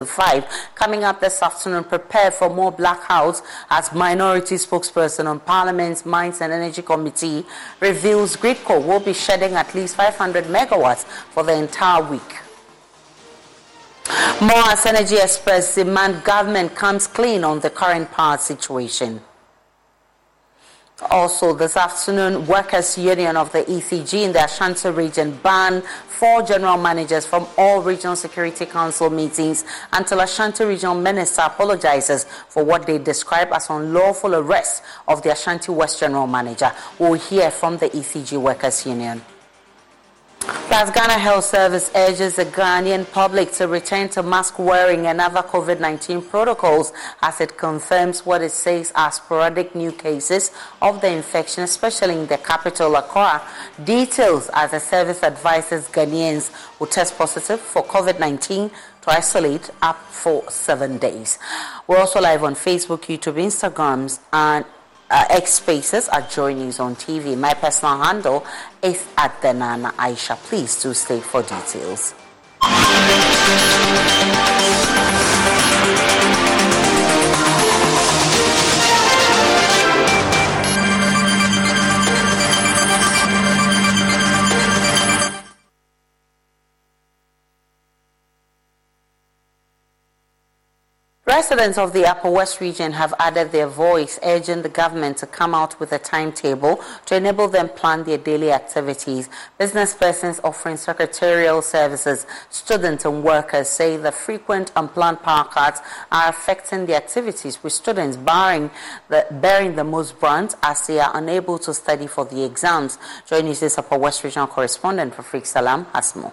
5 coming up this afternoon. Prepare for more blackouts as Minority spokesperson on Parliament's Mines and Energy Committee reveals Gridco will be shedding at least 500 megawatts for the entire week. More as Energy Express demand government comes clean on the current power situation. Also this afternoon, Workers' Union of the ECG in the Ashanti region banned 4 general managers from all Regional Security Council meetings until Ashanti Regional Minister apologizes for what they describe as unlawful arrest of the Ashanti West General Manager. We'll hear from the ECG Workers' Union. Plus, Ghana Health Service urges the Ghanaian public to return to mask wearing and other COVID-19 protocols as it confirms what it says are sporadic new cases of the infection, especially in the capital, Accra. Details as the service advises Ghanaians who test positive for COVID-19 to isolate up for 7 days. We're also live on Facebook, YouTube, Instagrams, and X Spaces at Joy News on TV. My personal handle is at the Nana Aisha. Please do stay for details. Residents of the Upper West region have added their voice, urging the government to come out with a timetable to enable them plan their daily activities. Business persons offering secretarial services, students and workers say the frequent unplanned power cuts are affecting the activities, with students bearing the most brunt as they are unable to study for the exams. Joining us is Upper West regional correspondent Rafiq Salam has more.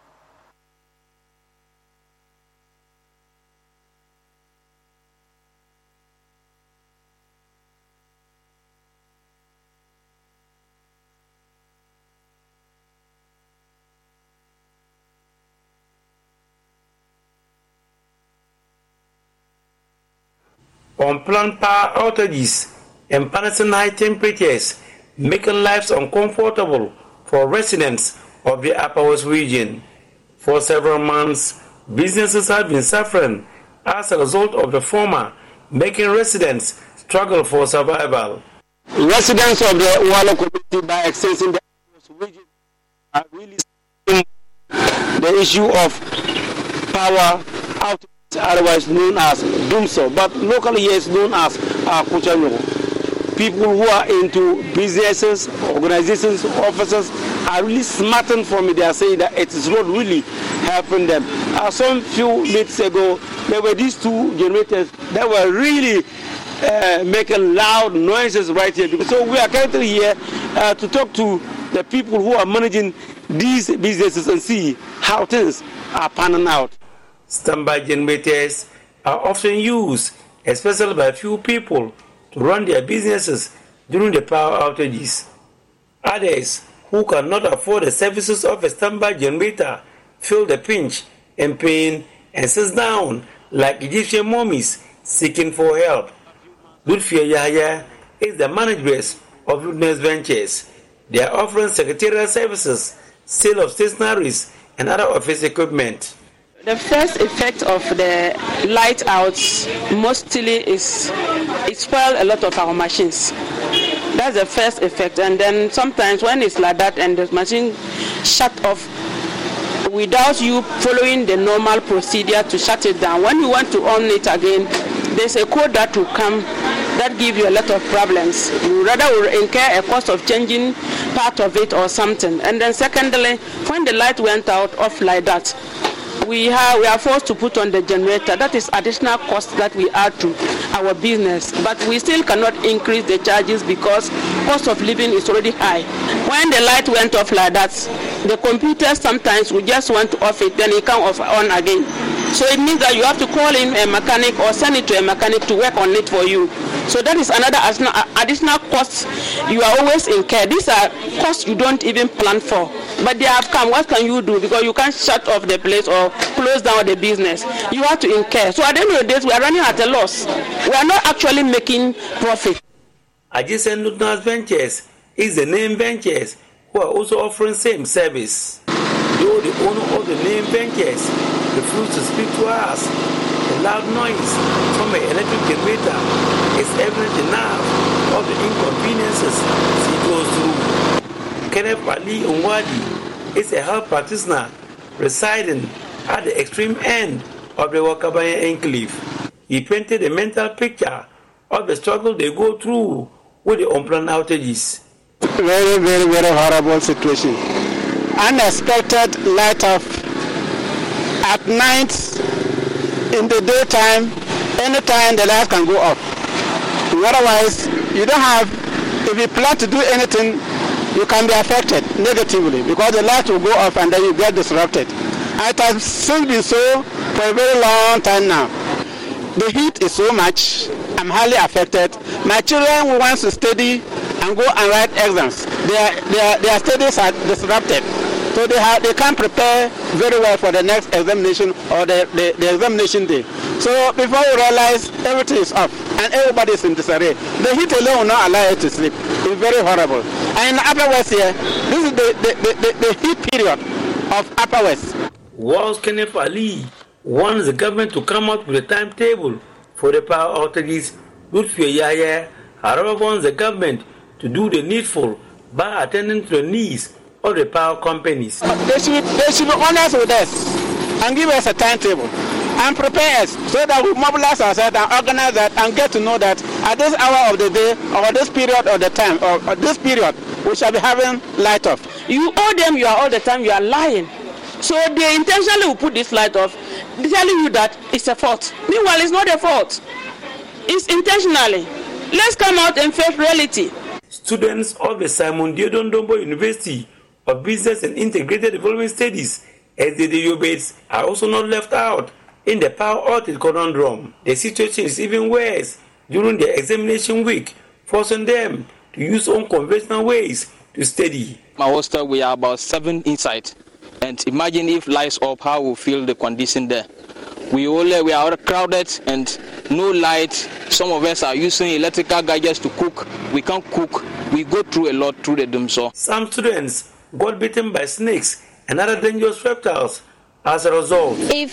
Unplanned power outages and punishing high temperatures, making lives uncomfortable for residents of the Upper West region. For several months, businesses have been suffering as a result of the former, making residents struggle for survival. Residents of the Walo community, by extension the Upper West region, are really seeing the issue of power outages, otherwise known as Dumso, but locally it's known as Kuchanyo. People who are into businesses, organizations, officers are really smarting from it. They are saying that it is not really helping them. Some few minutes ago, there were these 2 generators that were really making loud noises right here. So we are currently here to talk to the people who are managing these businesses and see how things are panning out. Standby generators are often used, especially by few people, to run their businesses during the power outages. Others who cannot afford the services of a standby generator feel the pinch and pain and sit down like Egyptian mummies seeking for help. Lutfia Yahya is the manager of Luminous Ventures. They are offering secretarial services, sale of stationaries, and other office equipment. The first effect of the light outs mostly is it spoils a lot of our machines. That's the first effect. And then sometimes when it's like that and the machine shut off without you following the normal procedure to shut it down, when you want to on it again, there's a code that will come that give you a lot of problems. You rather will incur a cost of changing part of it or something. And then secondly, when the light went out off like that, we are forced to put on the generator. That is additional cost that we add to our business. But we still cannot increase the charges because cost of living is already high. When the light went off like that, the computer sometimes we just want to off it, then it come off on again. So it means that you have to call in a mechanic or send it to a mechanic to work on it for you. So that is another additional cost you are always incur. These are costs you don't even plan for. But they have come. What can you do? Because you can't shut off the place or close down the business. You have to incur. So at the end of the day, we are running at a loss. We are not actually making profit. Adjacent Luminous Ventures is the name Ventures who are also offering same service. Though the owner of the name Ventures refused to speak to us, The loud noise from an electric generator is evident enough of the inconveniences she goes through. Kenneth Ali Nwadi is a health practitioner residing at the extreme end of the Wakabanya enclave. He painted a mental picture of the struggle they go through with the unplanned outages. Very, very, very horrible situation. Unexpected light off at night, in the daytime, anytime the light can go off. Otherwise, you don't have, if you plan to do anything, you can be affected negatively because the light will go off and then you get disrupted. And it has since been so for a very long time now. The heat is so much, I'm highly affected. My children want to study and go and write exams. Their studies are disrupted. So they can't prepare very well for the next examination or the examination day. So before you realize, everything is off and everybody is in disarray. The heat alone will not allow you to sleep. It's very horrible. And in the Upper West here, this is the heat period of Upper West. Whilst Kenneth Ali wants the government to come up with a timetable for the power outages, Lutfi Yahya, however, wants the government to do the needful by attending to the needs of the power companies. They should be honest with us and give us a timetable and prepare us so that we mobilize ourselves and organize that and get to know that at this hour of the day or this period of the time or this period we shall be having light off. You owe them, you are all the time, you are lying. So they intentionally will put this light off, telling you that it's a fault. Meanwhile, it's not a fault. It's intentionally. Let's come out and face reality. Students of the Simon Diodon Dombo University of Business and Integrated Development Studies, SDDUBs, are also not left out in the power outage conundrum. The situation is even worse during the examination week, forcing them to use unconventional ways to study. My hostel, we are about 7 inside. And imagine if lights up, how we feel the condition there. We are crowded and no light. Some of us are using electrical gadgets to cook. We can't cook. We go through a lot through the Dumso. Some students got bitten by snakes and other dangerous reptiles as a result. If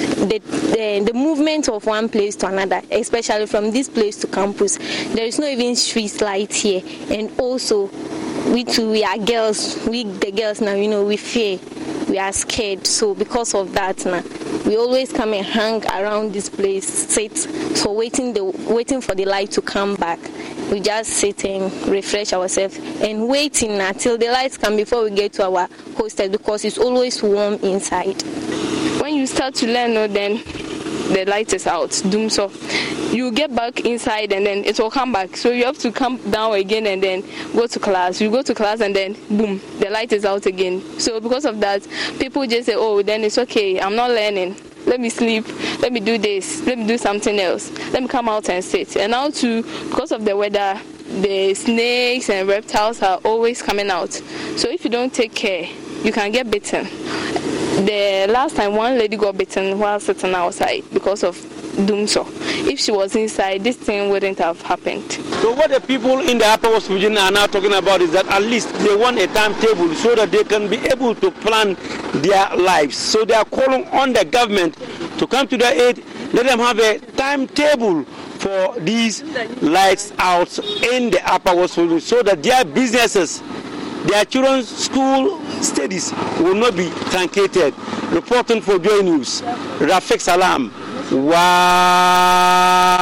the movement of one place to another, especially from this place to campus, there is no even street light here. And also, we are girls. The girls now, we fear. We are scared. So because of that now, we always come and hang around this place, sit, so waiting for the light to come back. We just sit and refresh ourselves and waiting until the lights come before we get to our hostel because it's always warm inside. When you start to learn, then the light is out. So you get back inside and then it will come back. So you have to come down again and then go to class. You go to class and then boom, the light is out again. So because of that, people just say, oh, then it's okay, I'm not learning. Let me sleep, let me do this, let me do something else. Let me come out and sit. And now too, because of the weather, the snakes and reptiles are always coming out. So if you don't take care, you can get bitten. The last time one lady got bitten while sitting outside because of Dumso. If she was inside, this thing wouldn't have happened. So what the people in the Upper West region are now talking about is that at least they want a timetable so that they can be able to plan their lives. So they are calling on the government to come to their aid, let them have a timetable for these lights out in the Upper West region so that their businesses, their children's school studies will not be truncated. Reporting for Joy News, Rafiq Salam. Wow.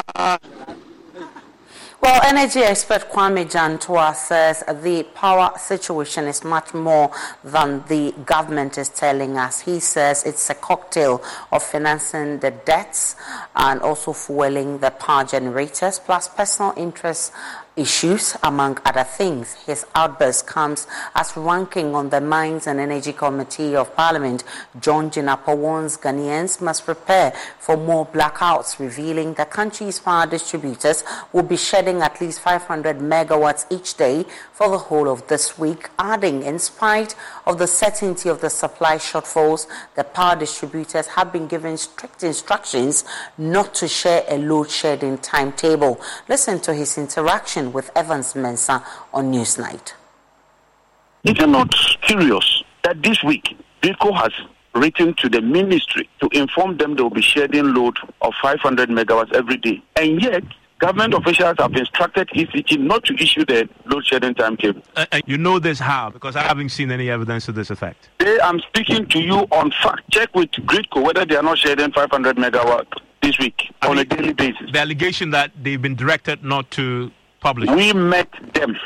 Well, energy expert Kwame Jantua says the power situation is much more than the government is telling us. He says it's a cocktail of financing the debts and also fueling the power generators, plus personal interests issues, among other things. His outburst comes as ranking on the Mines and Energy Committee of Parliament, John Jinapor, warns Ghanaians must prepare for more blackouts, revealing the country's power distributors will be shedding at least 500 megawatts each day for the whole of this week, adding, in spite of the certainty of the supply shortfalls, the power distributors have been given strict instructions not to share a load shedding timetable. Listen to his interaction with Evans Mensah on Newsnight. If you're not curious that this week DIRCO has written to the ministry to inform them they will be shedding load of 500 megawatts every day. And yet, government officials have instructed ECG not to issue the load shedding timetable. You know this how? Because I haven't seen any evidence to this effect. I'm speaking to you on fact. Check with Gridco whether they are not shedding 500 megawatts this week on a daily basis. The allegation that they've been directed not to publish. We met them.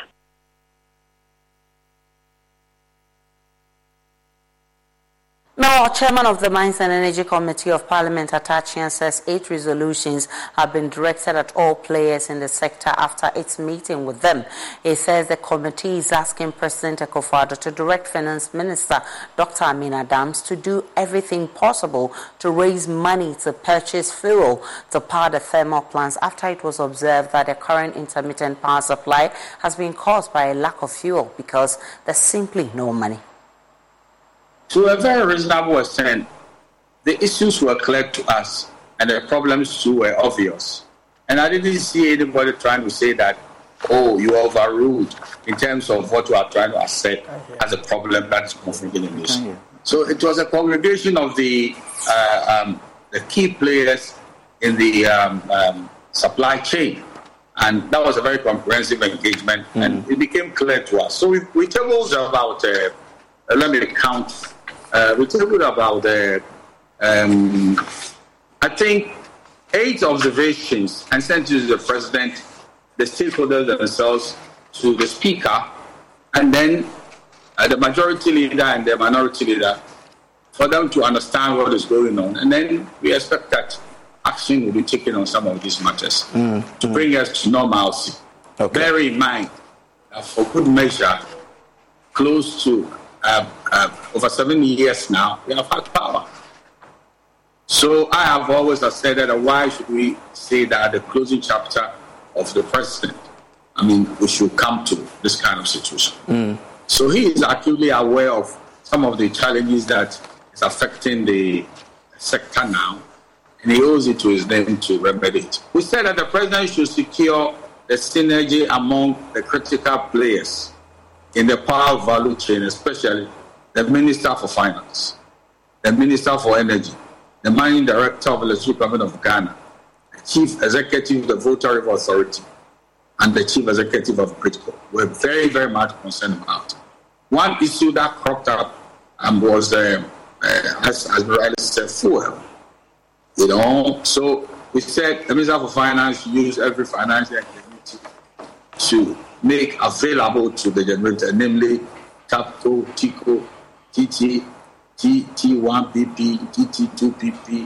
Now, Chairman of the Mines and Energy Committee of Parliament, Atachian, says 8 resolutions have been directed at all players in the sector after its meeting with them. He says the committee is asking President Akufo-Addo to direct Finance Minister Dr. Amin Adams to do everything possible to raise money to purchase fuel to power the thermal plants after it was observed that the current intermittent power supply has been caused by a lack of fuel because there's simply no money. To a very reasonable extent, the issues were clear to us and the problems too were obvious. And I didn't see anybody trying to say that, oh, you overruled in terms of what you are trying to assert as a problem that is conflicting in this. So it was a congregation of the key players in the supply chain. And that was a very comprehensive engagement and it became clear to us. So we tabled about, let me count. We talked about, I think, 8 observations and sent to the President, the stakeholders themselves, to the Speaker, and then the majority leader and the minority leader, for them to understand what is going on. And then we expect that action will be taken on some of these matters to bring us to normalcy. Okay. Bear in mind that for good measure, close to over 7 years now, we have had power. So I have always said that why should we say that the closing chapter of the president? I mean, we should come to this kind of situation. So he is acutely aware of some of the challenges that is affecting the sector now, and he owes it to his name to remedy it. We said that the president should secure the synergy among the critical players in the power value chain, especially the Minister for Finance, the Minister for Energy, the Managing Director of the Electricity Government of Ghana, the Chief Executive of the Volta River Authority, and the Chief Executive of Gridco. We're very, very much concerned about it. One issue that cropped up was, as Riley said, fuel. You know, so we said the Minister for Finance use every financial activity to make available to the generator, namely TAPCO, TICO, TT, T1PP, TT2PP,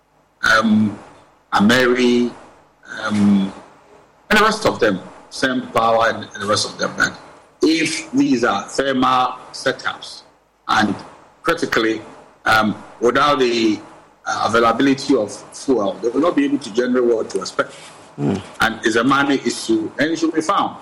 Ameri, and the rest of them, same power and the rest of them. And if these are thermal setups, and critically, without the availability of fuel, they will not be able to generate what to expect. And it's a money issue, and it should be found.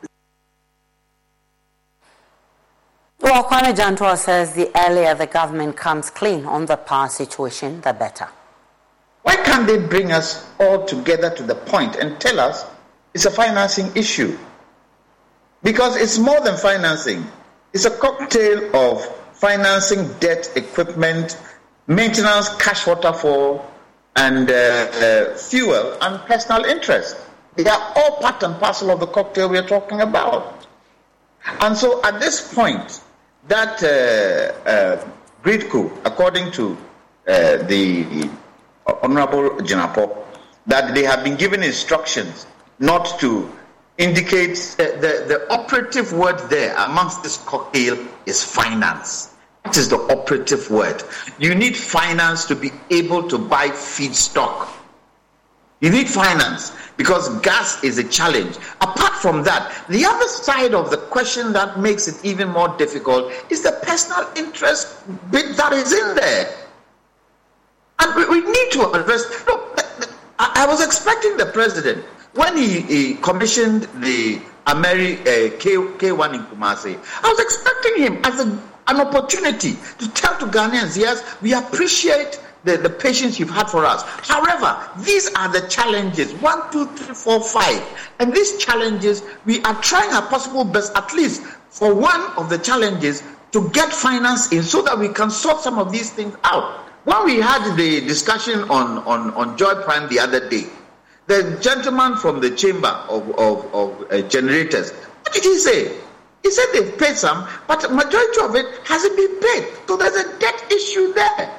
Well, Kwame Jantua says the earlier the government comes clean on the power situation, the better. Why can't they bring us all together to the point and tell us it's a financing issue? Because it's more than financing. It's a cocktail of financing, debt, equipment, maintenance, cash waterfall, and fuel and personal interest. They are all part and parcel of the cocktail we are talking about. And so at this point, that Gridco, according to the Honorable Jinapo, that they have been given instructions not to indicate the operative word there amongst this cocktail is finance. That is the operative word. You need finance to be able to buy feedstock. You need finance because gas is a challenge. Apart from that, the other side of the question that makes it even more difficult is the personal interest bit that is in there. And we need to address. Look, I was expecting the president, when he commissioned the Ameri K1 in Kumasi, I was expecting him as an opportunity to tell to Ghanaians, yes, we appreciate the patience you've had for us. However, these are the challenges, 1, 2, 3, 4, 5. And these challenges, we are trying our possible best, at least for one of the challenges, to get finance in so that we can sort some of these things out. When we had the discussion on Joy Prime the other day, the gentleman from the chamber of generators, what did he say? He said they've paid some, but the majority of it hasn't been paid. So there's a debt issue there.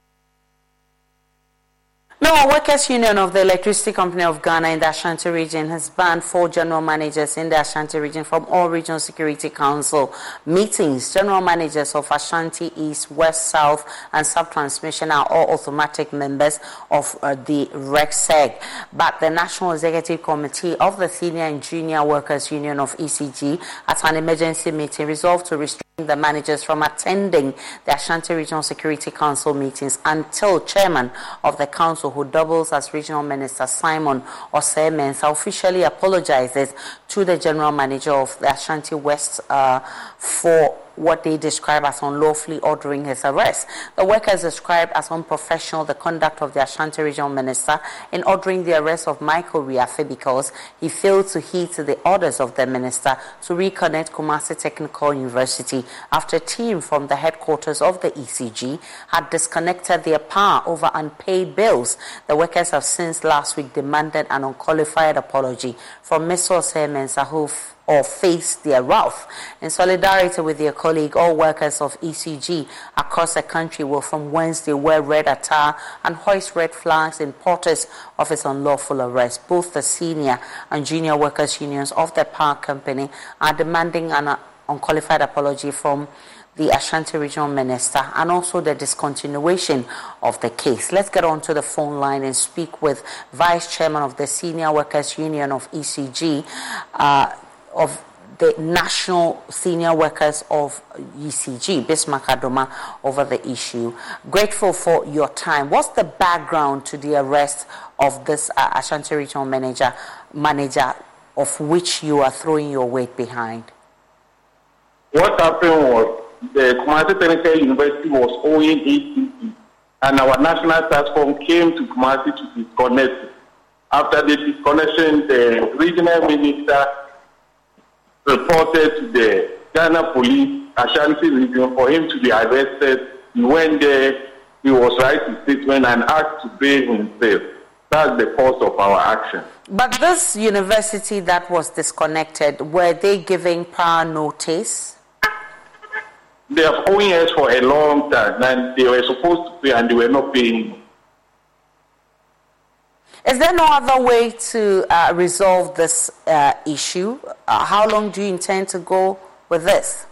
Now, Workers' Union of the Electricity Company of Ghana in the Ashanti region has banned 4 general managers in the Ashanti region from all Regional Security Council meetings. General managers of Ashanti East, West, South, and Sub-Transmission are all automatic members of the RECSEG. But the National Executive Committee of the Senior and Junior Workers' Union of ECG, at an emergency meeting, resolved to restrict the managers from attending the Ashanti Regional Security Council meetings until chairman of the council, who doubles as regional minister, Simon Osei-Mensah, officially apologizes to the general manager of the Ashanti West for what they describe as unlawfully ordering his arrest. The workers described as unprofessional the conduct of the Ashanti regional minister in ordering the arrest of Michael Riafe because he failed to heed to the orders of the minister to reconnect Kumasi Technical University after a team from the headquarters of the ECG had disconnected their power over unpaid bills. The workers have since last week demanded an unqualified apology from Mr. Osei-Mensah, who face their wrath. In solidarity with their colleague, all workers of ECG across the country will from Wednesday wear red attire and hoist red flags in protest of his unlawful arrest. Both the senior and junior workers' unions of the power company are demanding an unqualified apology from the Ashanti regional minister and also the discontinuation of the case. Let's get on to the phone line and speak with Vice Chairman of the Senior Workers' Union of ECG, of the National Senior Workers of ECG, Bismarck Adoma, over the issue. Grateful for your time. What's the background to the arrest of this Ashanti regional manager of which you are throwing your weight behind? What happened was the Kumasi Technical University was owing ECG, and our national task force came to Kumasi to disconnect. After the disconnection, the regional minister reported to the Ghana police, Ashanti region, for him to be arrested. He went there, he was writing a statement and asked to bail himself. That's the cause of our action. But this university that was disconnected, were they giving prior notice? They have owing us for a long time, and they were supposed to pay and they were not paying. Is there no other way to resolve this issue? How long do you intend to go with this?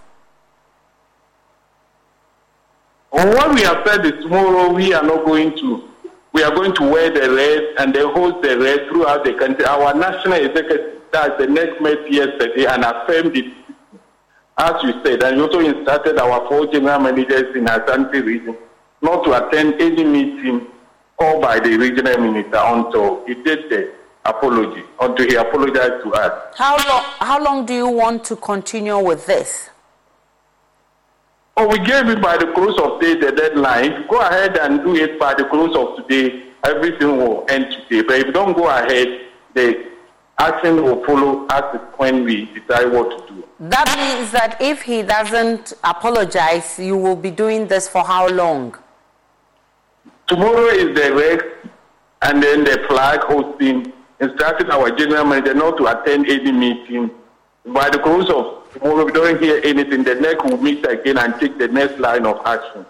What we have said is tomorrow we are going to wear the red and then hold the red throughout the country. Our national executive, that's the next met yesterday, and affirmed it, as you said, and we also instructed our 4 general managers in Ashanti region not to attend any meeting called by the regional minister until he did the apology, until he apologized to us. How long do you want to continue with this? Oh, we gave it by the close of day, the deadline. If you go ahead and do it by the close of today, everything will end today. But if you don't go ahead, the action will follow as when we decide what to do. That means that if he doesn't apologize, you will be doing this for how long? Tomorrow is the rest, and then the flag hosting, instructing our general manager not to attend any meeting. By the close of tomorrow, we don't hear anything. The next will meet again and take the next line of action.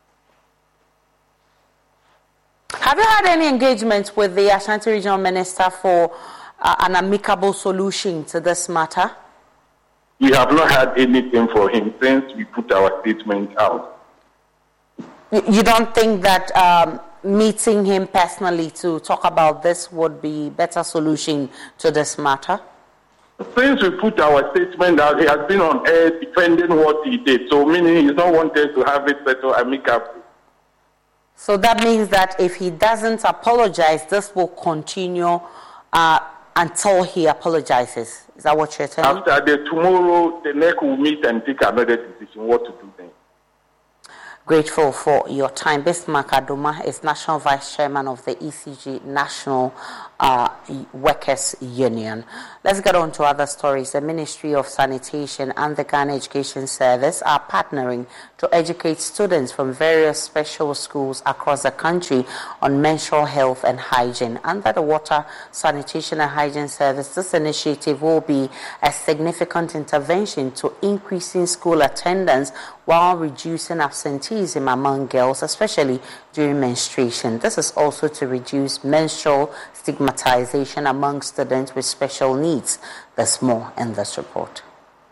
Have you had any engagement with the Ashanti regional minister for an amicable solution to this matter? We have not had anything for him since we put our statement out. You don't think that meeting him personally to talk about this would be a better solution to this matter? Since we put our statement out, he has been on air defending what he did. So meaning he's not wanted to have it settled amicably. So that means that if he doesn't apologize, this will continue until he apologizes. Is that what you're telling me? After tomorrow, the NEC will meet and take another decision what to do then. Grateful for your time. Bismarck Adoma is National Vice Chairman of the ECG National Workers Union. Let's get on to other stories. The Ministry of Sanitation and the Ghana Education Service are partnering to educate students from various special schools across the country on menstrual health and hygiene. Under the Water, Sanitation and Hygiene Service, this initiative will be a significant intervention to increasing school attendance while reducing absenteeism among girls, especially during menstruation. This is also to reduce menstrual stigmatization among students with special needs. There's more in this report.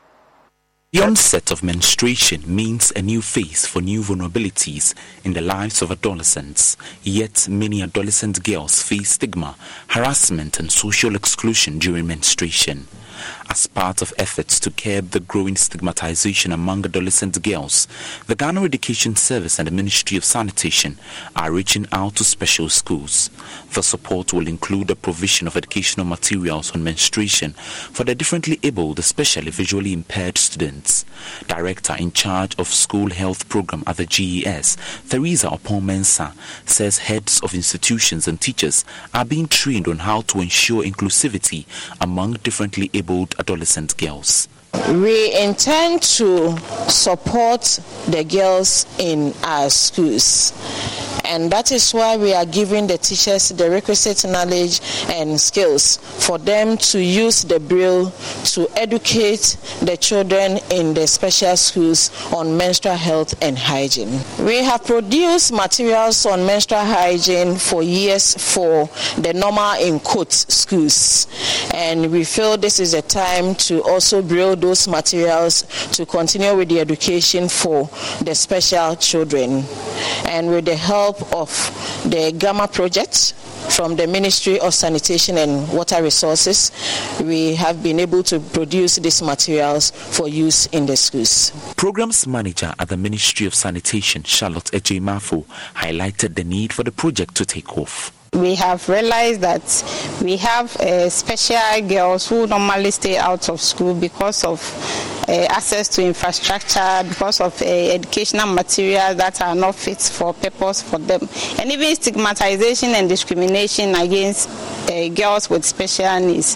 The onset of menstruation means a new phase for new vulnerabilities in the lives of adolescents. Yet many adolescent girls face stigma, harassment and social exclusion during menstruation. As part of efforts to curb the growing stigmatization among adolescent girls, the Ghana Education Service and the Ministry of Sanitation are reaching out to special schools. The support will include the provision of educational materials on menstruation for the differently abled, especially visually impaired students. Director in charge of School Health Program at the GES, Theresa Opon-Mensah, says heads of institutions and teachers are being trained on how to ensure inclusivity among differently abled adolescent girls. We intend to support the girls in our schools, and that is why we are giving the teachers the requisite knowledge and skills for them to use the Braille to educate the children in the special schools on menstrual health and hygiene. We have produced materials on menstrual hygiene for years for the normal in quote schools, and we feel this is a time to also Braille those materials to continue with the education for the special children. And with the help of the Gamma project from the Ministry of Sanitation and Water Resources, we have been able to produce these materials for use in the schools. Programs Manager at the Ministry of Sanitation, Charlotte Ejimafo, highlighted the need for the project to take off. We have realized that we have special girls who normally stay out of school because of access to infrastructure, because of educational materials that are not fit for purpose for them, and even stigmatization and discrimination against girls with special needs.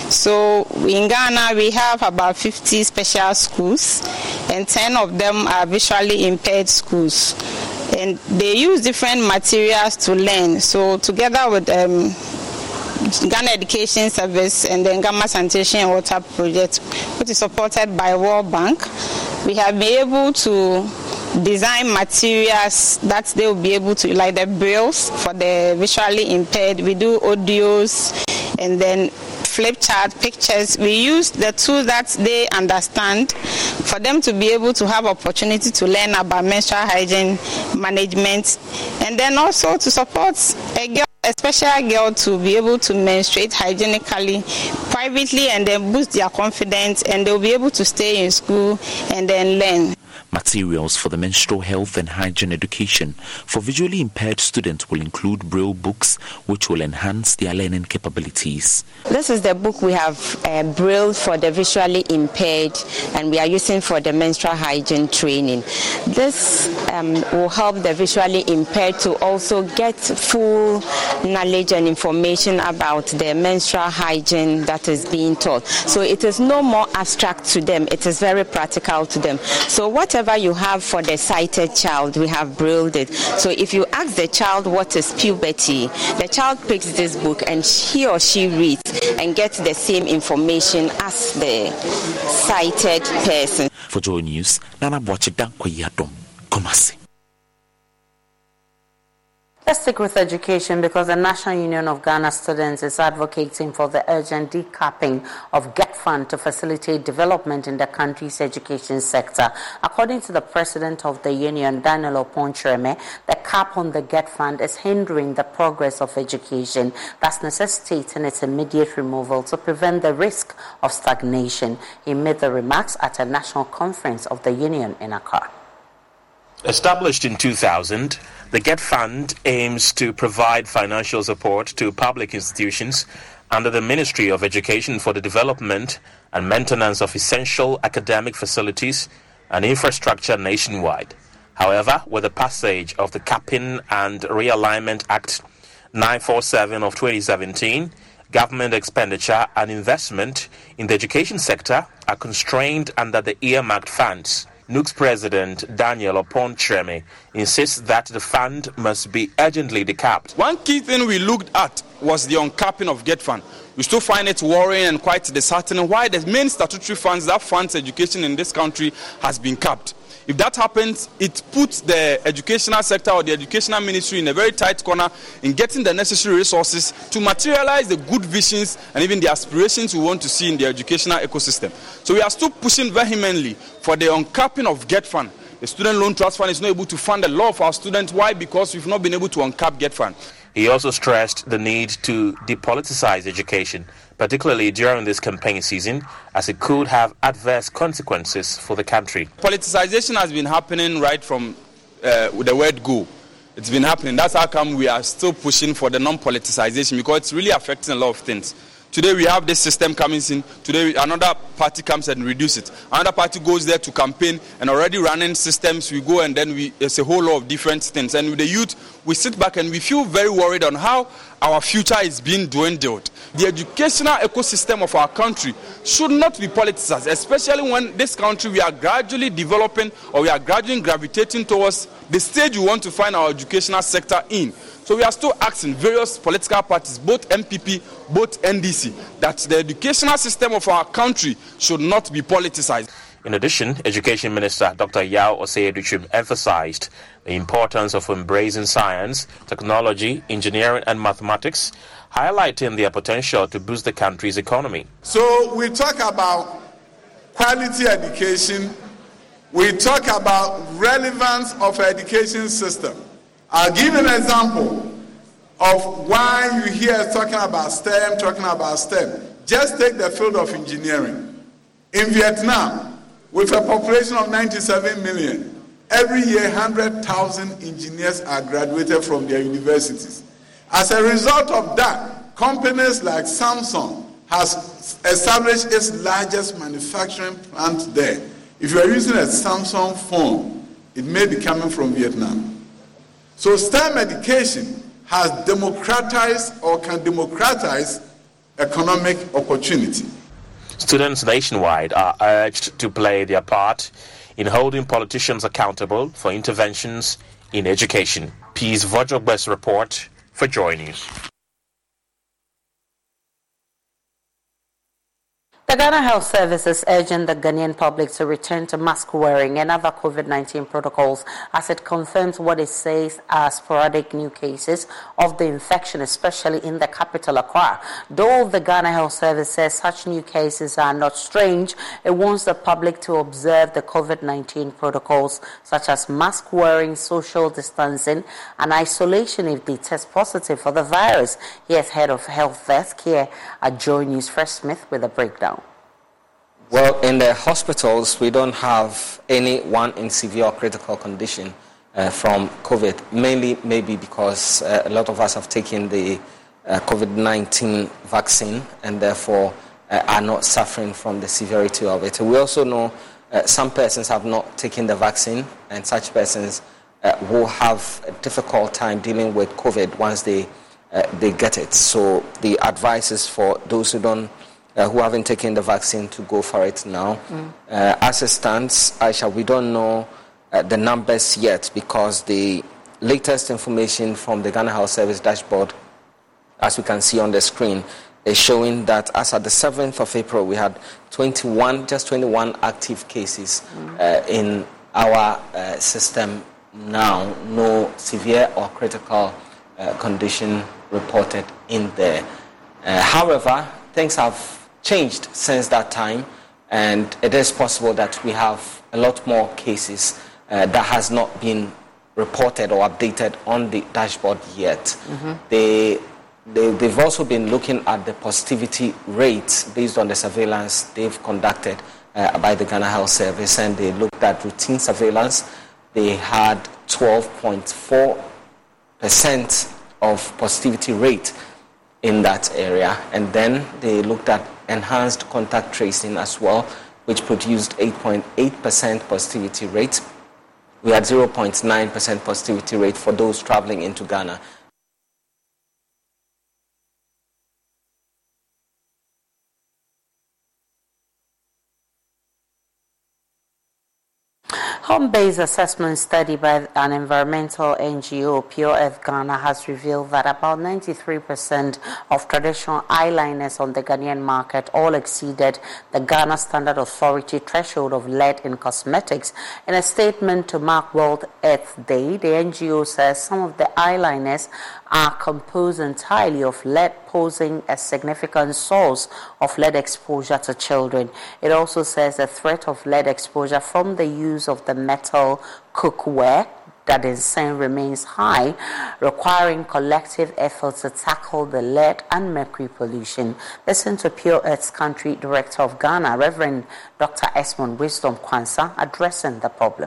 So in Ghana, we have about 50 special schools, and 10 of them are visually impaired schools. And they use different materials to learn. So together with Ghana Education Service and the Ghana Sanitation and Water Project, which is supported by World Bank, we have been able to design materials that they will be able to, like the brailles for the visually impaired. We do audios and then flip chart pictures. We use the tools that they understand for them to be able to have opportunity to learn about menstrual hygiene management, and then also to support a special girl to be able to menstruate hygienically, privately, and then boost their confidence, and they'll be able to stay in school and then learn. Materials for the menstrual health and hygiene education for visually impaired students will include Braille books, which will enhance their learning capabilities. This is the book we have Braille for the visually impaired, and we are using for the menstrual hygiene training. This will help the visually impaired to also get full knowledge and information about the menstrual hygiene that is being taught. So it is no more abstract to them, it is very practical to them. So whatever you have for the sighted child, we have brailled it. So if you ask the child what is puberty, the child picks this book and he or she reads and gets the same information as the sighted person. For Joy News, Nana Boachida Koyadom, Kumasi. Let's stick with education because the National Union of Ghana Students is advocating for the urgent decapping of GET Fund to facilitate development in the country's education sector. According to the president of the union, Daniel Opon-Chireme, the cap on the GET Fund is hindering the progress of education, thus necessitating its immediate removal to prevent the risk of stagnation. He made the remarks at a national conference of the union in Accra. Established in 2000, the GET Fund aims to provide financial support to public institutions under the Ministry of Education for the development and maintenance of essential academic facilities and infrastructure nationwide. However, with the passage of the Capping and Realignment Act 947 of 2017, government expenditure and investment in the education sector are constrained under the earmarked funds. NUG's president, Daniel Oponcheme, insists that the fund must be urgently decapped. One key thing we looked at was the uncapping of GET fund. We still find it worrying and quite disheartening why the main statutory funds that funds education in this country has been capped. If that happens, it puts the educational sector or the educational ministry in a very tight corner in getting the necessary resources to materialize the good visions and even the aspirations we want to see in the educational ecosystem. So we are still pushing vehemently for the uncapping of GET fund. The Student Loan Trust Fund is not able to fund a lot of our students. Why? Because we've not been able to uncap GET fund. He also stressed the need to depoliticize education, particularly during this campaign season, as it could have adverse consequences for the country. Politicization has been happening right from the word go. It's been happening. That's how come we are still pushing for the non-politicization, because it's really affecting a lot of things. Today we have this system coming in. Today another party comes and reduces it. Another party goes there to campaign and already running systems. We go and then it's a whole lot of different things. And with the youth, we sit back and we feel very worried on how our future is being dwindled. The educational ecosystem of our country should not be politicized, especially when this country we are gradually developing or we are gradually gravitating towards the stage we want to find our educational sector in. So we are still asking various political parties, both MPP, both NDC, that the educational system of our country should not be politicized. In addition, Education Minister Dr. Yao Osei-Duchim emphasized the importance of embracing science, technology, engineering and mathematics, highlighting their potential to boost the country's economy. So we talk about quality education, we talk about relevance of education system. I'll give an example of why you hear us talking about STEM, Just take the field of engineering. In Vietnam, with a population of 97 million, every year 100,000 engineers are graduated from their universities. As a result of that, companies like Samsung has established its largest manufacturing plant there. If you are using a Samsung phone, it may be coming from Vietnam. So STEM education has democratized or can democratize economic opportunity. Students nationwide are urged to play their part in holding politicians accountable for interventions in education. Peace Vojogbe's report for Joy News. The Ghana Health Service is urging the Ghanaian public to return to mask wearing and other COVID-19 protocols as it confirms what it says are sporadic new cases of the infection, especially in the capital, Accra. Though the Ghana Health Service says such new cases are not strange, it wants the public to observe the COVID-19 protocols such as mask wearing, social distancing, and isolation if they test positive for the virus. Here's Head of Health Desk here at Joy News, Fresh Smith, with a breakdown. Well, in the hospitals, we don't have anyone in severe or critical condition from COVID, mainly maybe because a lot of us have taken the COVID-19 vaccine and therefore are not suffering from the severity of it. We also know some persons have not taken the vaccine, and such persons will have a difficult time dealing with COVID once they get it. So the advice is for those who haven't taken the vaccine to go for it now. As it stands, Aisha, we don't know the numbers yet because the latest information from the Ghana Health Service dashboard, as we can see on the screen, is showing that as at the 7th of April, we had 21 active cases in our system now. No severe or critical condition reported in there. However, things have changed since that time, and it is possible that we have a lot more cases that has not been reported or updated on the dashboard yet. They've also been looking at the positivity rates based on the surveillance they've conducted by the Ghana Health Service, and they looked at routine surveillance. They had 12.4% of positivity rate in that area, and then they looked at enhanced contact tracing as well, which produced 8.8% positivity rate. we had 0.9% positivity rate for those traveling into Ghana. Home-based assessment study by an environmental NGO, Pure Earth Ghana, has revealed that about 93% of traditional eyeliners on the Ghanaian market all exceeded the Ghana Standard Authority threshold of lead in cosmetics. In a statement to mark World Earth Day, the NGO says some of the eyeliners are composed entirely of lead, posing a significant source of lead exposure to children. It also says the threat of lead exposure from the use of the metal cookware that is saying remains high, requiring collective efforts to tackle the lead and mercury pollution. Listen to Pure Earth's Country Director of Ghana, Reverend Dr. Esmond Wisdom Kwanzaa, addressing the problem.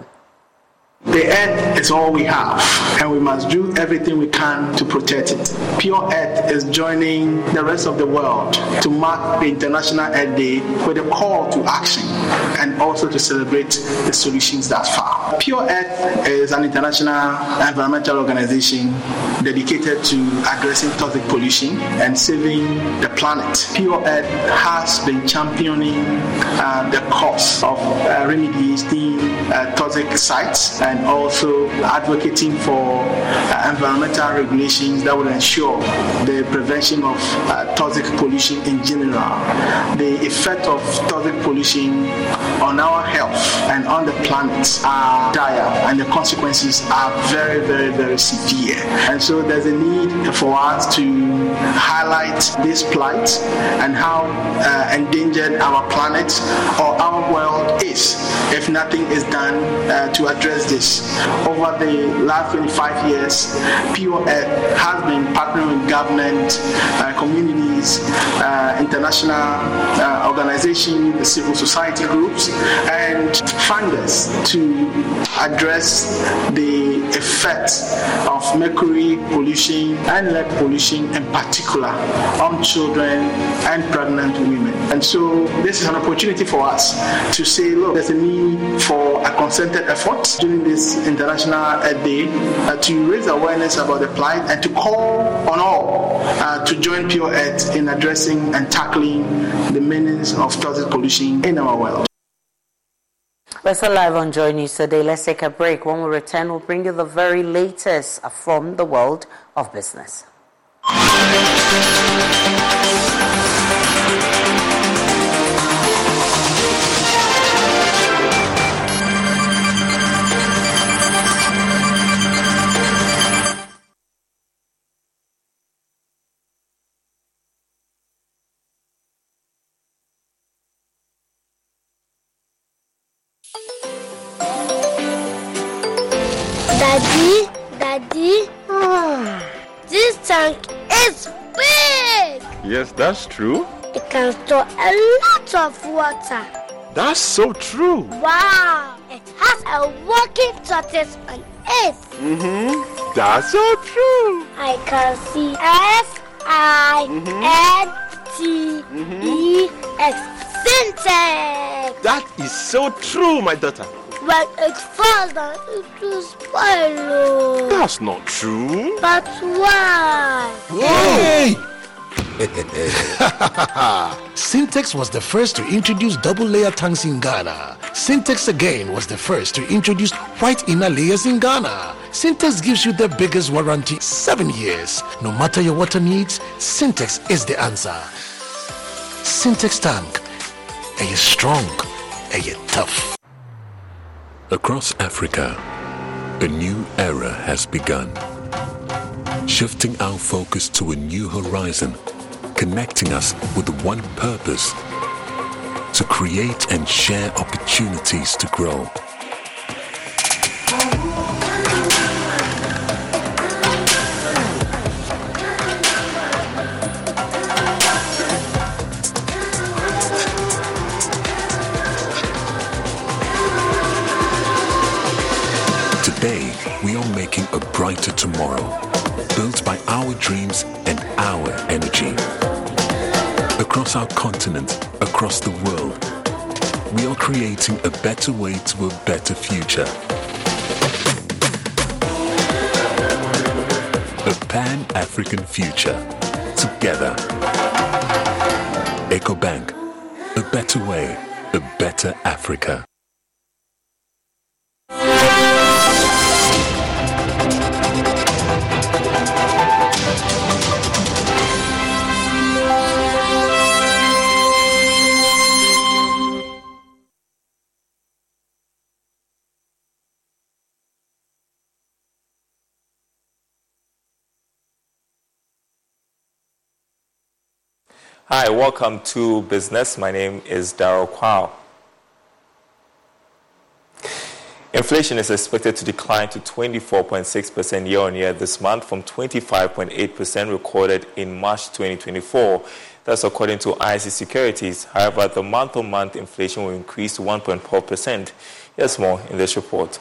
The earth is all we have, and we must do everything we can to protect it. Pure Earth is joining the rest of the world to mark the International Earth Day with a call to action and also to celebrate the solutions thus far. Pure Earth is an international environmental organization dedicated to addressing toxic pollution and saving the planet. Pure Earth has been championing the cause of remediating toxic sites and also advocating for environmental regulations that will ensure the prevention of toxic pollution in general. The effect of toxic pollution on our health and on the planet are dire, and the consequences are very, very, very severe. And so there's a need for us to highlight this plight and how endangered our planet or our world is if nothing is done to address this. Over the last 25 years, Pure Earth has been partnering with government, communities, international organizations, the civil society groups, and funders to address the effects of mercury pollution and lead pollution in particular on children and pregnant women. And so this is an opportunity for us to say, look, there's a need for a concerted effort during this International Earth Day to raise awareness about the plight and to call on all to join Pure Earth in addressing and tackling the menace of toxic pollution in our world. We're still live on Joy News today. Let's take a break. When we return, we'll bring you the very latest from the world of business. Daddy, this tank is big. Yes, that's true. It can store a lot of water. That's so true. Wow, it has a working tortoise on it. That's so true. I can see SINTEX, Sintex. That is so true, my daughter. When it falls down, it will spoil. That's not true. But why? Hey! Sintex was the first to introduce double-layer tanks in Ghana. Sintex again was the first to introduce white inner layers in Ghana. Sintex gives you the biggest warranty, 7 years. No matter your water needs, Sintex is the answer. Sintex tank. Are you strong? Are you tough? Across Africa, a new era has begun. Shifting our focus to a new horizon, connecting us with one purpose: to create and share opportunities to grow. Today, we are making a brighter tomorrow, built by our dreams and our energy. Across our continent, across the world, we are creating a better way to a better future. A Pan-African future. Together. EcoBank. A better way. A better Africa. Hi, welcome to Business. My name is Darryl Kwao. Inflation is expected to decline to 24.6% year-on-year this month from 25.8% recorded in March 2024. That's according to IC Securities. However, the month-on-month inflation will increase to 1.4%. Here's more in this report.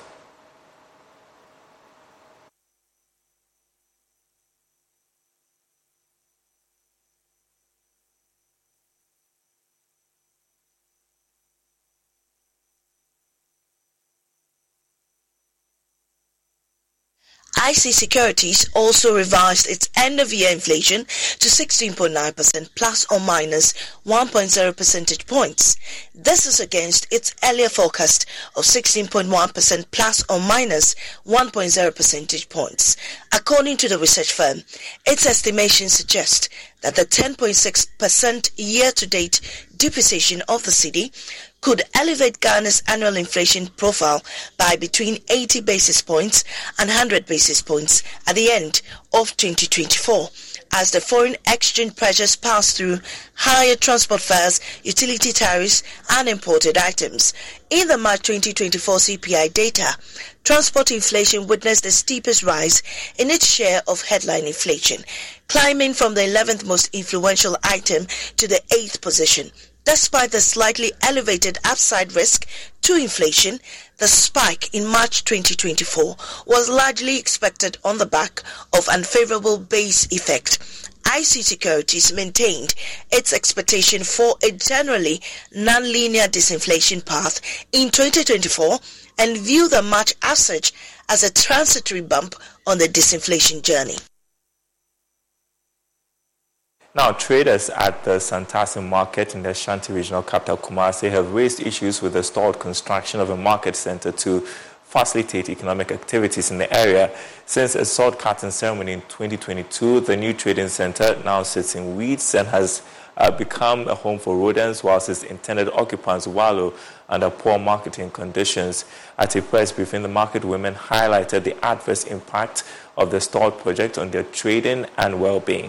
IC Securities also revised its end-of-year inflation to 16.9% plus or minus 1.0 percentage points. This is against its earlier forecast of 16.1% plus or minus 1.0 percentage points. According to the research firm, its estimations suggest that the 10.6% year-to-date depreciation of the cedi could elevate Ghana's annual inflation profile by between 80 basis points and 100 basis points at the end of 2024, as the foreign exchange pressures pass through higher transport fares, utility tariffs, and imported items. In the March 2024 CPI data, transport inflation witnessed the steepest rise in its share of headline inflation, climbing from the 11th most influential item to the 8th position. Despite the slightly elevated upside risk to inflation, the spike in March 2024 was largely expected on the back of unfavorable base effect. IC Securities maintained its expectation for a generally non-linear disinflation path in 2024 and view the March upsurge as a transitory bump on the disinflation journey. Now, traders at the Santase market in the Ashanti Regional Capital, Kumasi, have raised issues with the stalled construction of a market center to facilitate economic activities in the area. Since a sword cutting ceremony in 2022, the new trading center now sits in weeds and has become a home for rodents, whilst its intended occupants wallow under poor marketing conditions. At a press briefing, the market women highlighted the adverse impact of the stalled project on their trading and well-being.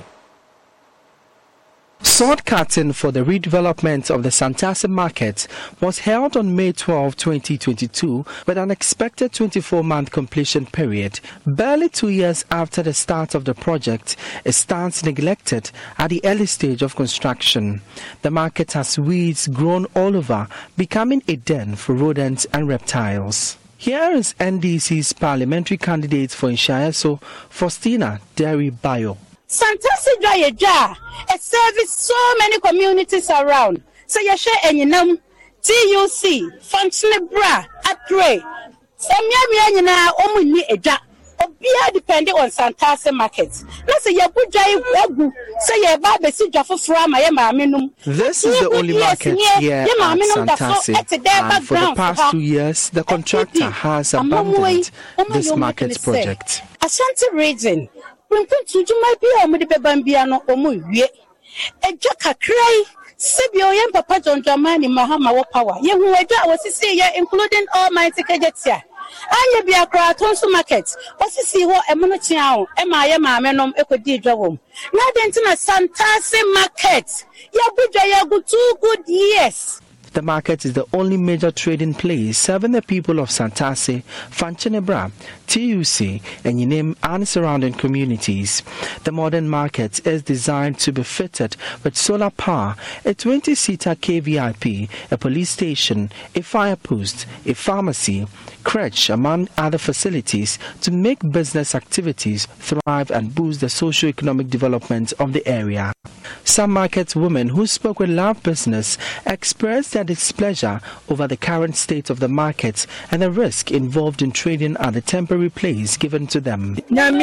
Sword cutting for the redevelopment of the Santase market was held on May 12, 2022, with an expected 24-month completion period. Barely 2 years after the start of the project, it stands neglected at the early stage of construction. The market has weeds grown all over, becoming a den for rodents and reptiles. Here is NDC's parliamentary candidate for Inshayaso, Faustina Derry Bayo. Santase Dwayeja, it serves so many communities around. So you share any num TUC, Functional Bra, Atre. Samia na omuni eja. Obia depending on Santase markets. Let's say you put jai wagu. Say you babe si jafo frama ye maminum. This is the only market here at Santase, and for the past 2 years, the contractor has abandoned this market project. Ashanti region. Juma be a Mudibambiano or Muye. A Jacka Sibio Yam Papa John Jamani Mahama Power. Young was to see ya, including all my tickets here. I be a crowd on markets. What's to see what a monochiao, Emma Menom Eco D Jawum. Not into a Santase market. Yabuja Yagu 2 good years. The market is the only major trading place serving the people of Santase, Fanchenebra, TUC, and Yinim and surrounding communities. The modern market is designed to be fitted with solar power, a 20-seater KVIP, a police station, a fire post, a pharmacy, crèche, among other facilities to make business activities thrive and boost the socio-economic development of the area. Some market women who spoke with Love Business expressed their displeasure over the current state of the market and the risk involved in trading at the temporary place given to them. We are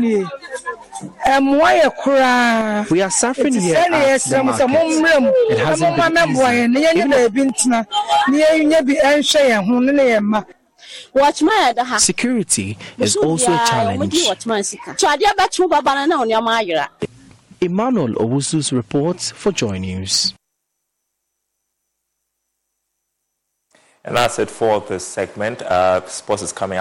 suffering here at the market. It hasn't been easy. Security is also a challenge. Emmanuel Owusu's reports for Joy News. And that's it for this segment. Sports is coming up.